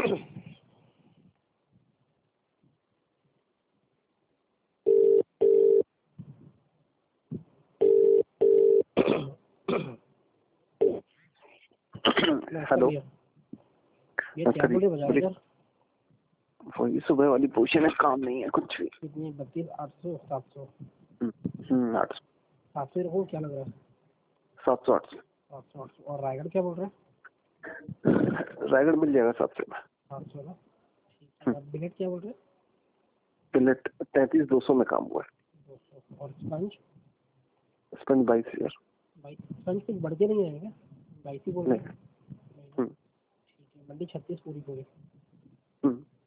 Hello. ये क्या बोले बजा यार? वही सुबह वाली पोजीशन है, काम नहीं है कुछ भी। कितनी 32 800 700? 800 700 रखो, क्या लग रहा है? 700 800 700 और रायगढ़ क्या बोल रहे हैं? रायगढ़ मिल जाएगा 700 में। 700 ना, ठीक है। बिलेट क्या बोल रहे हैं? बिलेट 33,200 में काम हुआ है। 200 और स्पंज? स्पंज 22,000। भाई स्पंज कुछ बढ़ के नहीं आएगा? 22 ही बोल रहे हैं। ठीक है, मंडी 36 पूरी पूरी।